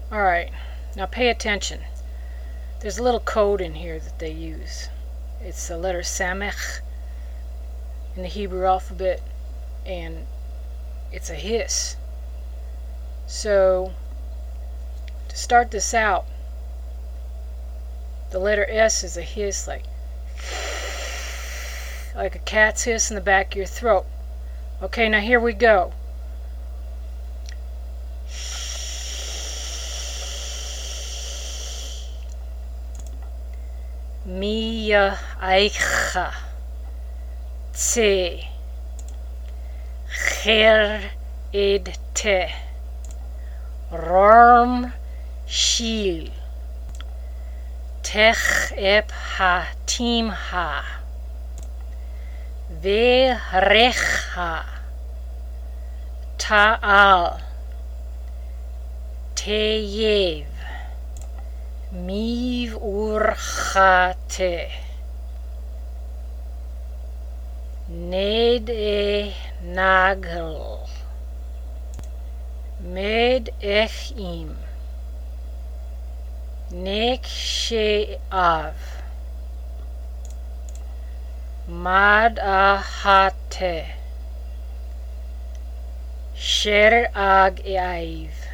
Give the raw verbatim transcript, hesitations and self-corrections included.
Alright, now pay attention. There's a little code in here that they use. It's the letter Samech in the Hebrew alphabet, and it's a hiss. So, to start this out, the letter S is a hiss, like like a cat's hiss in the back of your throat. Okay, now here we go. Mia Aicha Tse Cher Ed Te Rorm Shil Tech Ep Ha Tim Ha Ve Recha Ta'al Teyev Miv Urchate Ned E Nagel Med Echim Nek She'av Mad Ahate Sher Ag Eiv